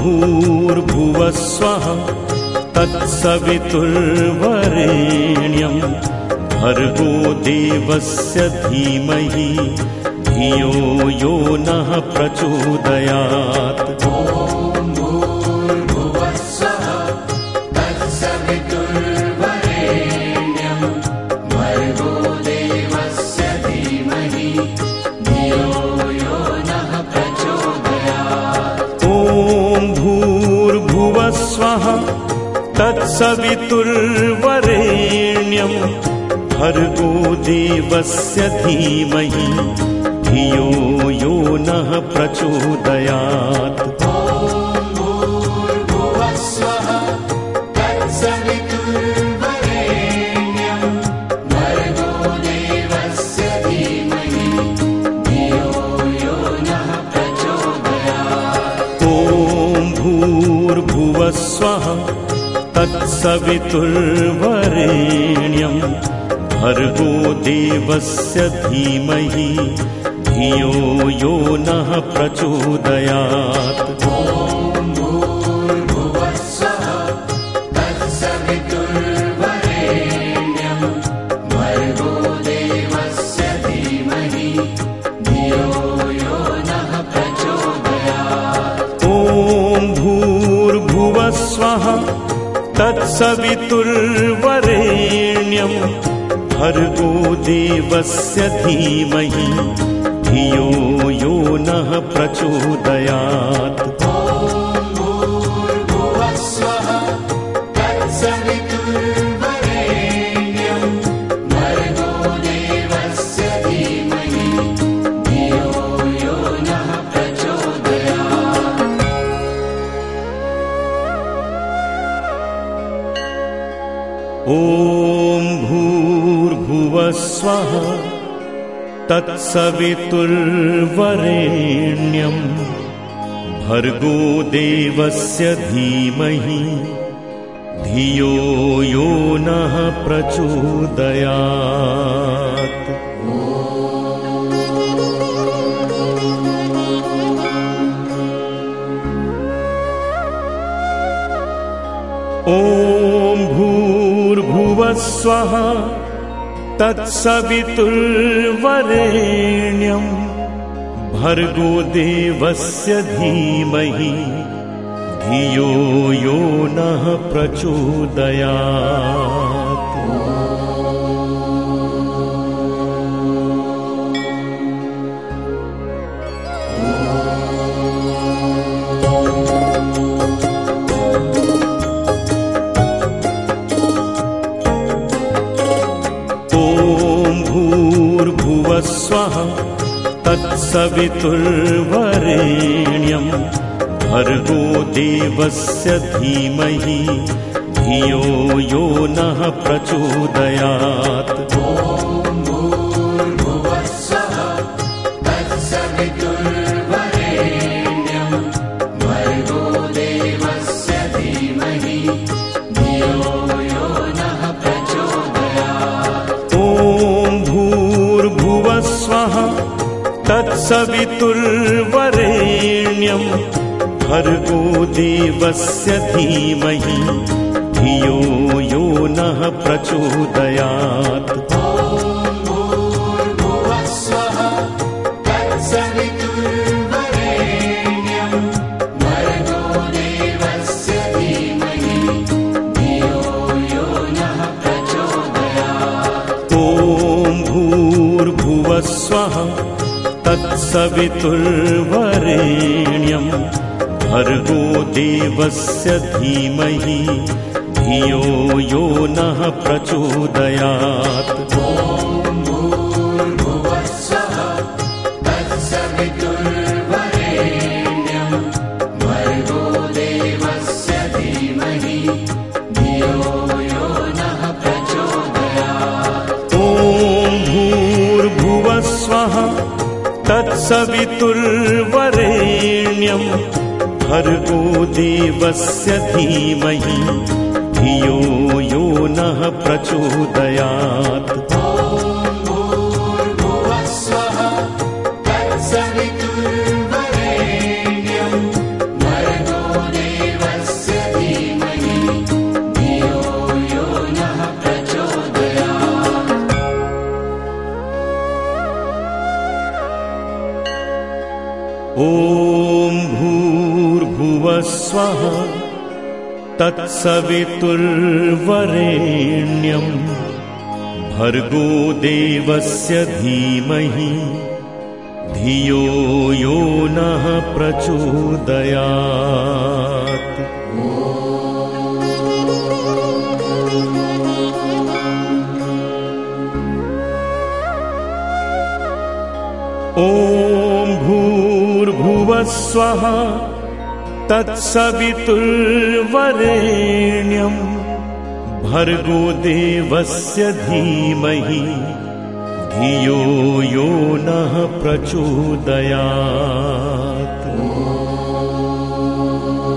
भूर्भुवः स्वः तत्सवितुर्वरेण्यं भर्गो देवस्य धीमहि धियो यो नः प्रचोदयात्। तत्सवितुर्वरेण्यं भर्गो देवस्य धीमहि धियो यो नः प्रचोदयात्। भूर्भुवः स्वः तत्सवितुर्वरेण्यं भर्गो देवस्य धीमहि धियो यो नः प्रचोदयात्। तत्सवितुर्वरेण्यं भर्गो देवस्य धीमहि धियो यो नः प्रचोदयात्। ॐ भूर्भुवः स्वः तत्सवितुर्वरेण्यं भर्गो देवस्य धीमहि धियो यो नः प्रचोदयात्। ॐ भूर्भुवः स्वः तत्सवितुर्वरेण्यं भर्गो देवस्य धीमहि धियो यो नः प्रचोदयात्। भूर्भुवः स्वः तत्सवितुर्वरेण्यं भर्गो देवस्य धीमहि धियो यो नः प्रचोदयात्। तत्सवितुर्वरेण्यं भर्गो देवस्य धीमहि धियो यो नः प्रचोदयात्। भूर्भुवः स्वः तत्सवितुर्वरेण्यं भर्गो देवस्य धीमहि धियो यो नः प्रचोदयात्। तत्सवितुर्वरेण्यं भर्गो देवस्य धीमहि धियो यो नः प्रचोदयात्। तत्सवितुर्वरेण्यं भर्गो भूर्भुवस्वः तत्सवितुर्वरेण्यं भर्गो देवस्य धीमहि धियो यो नः प्रचोदयात्। ॐ भूर्भुवस्वः तत्सवितुर्वरेण्यं भर्गो देवस्य धीमहि धियो यो नः प्रचोदयात्।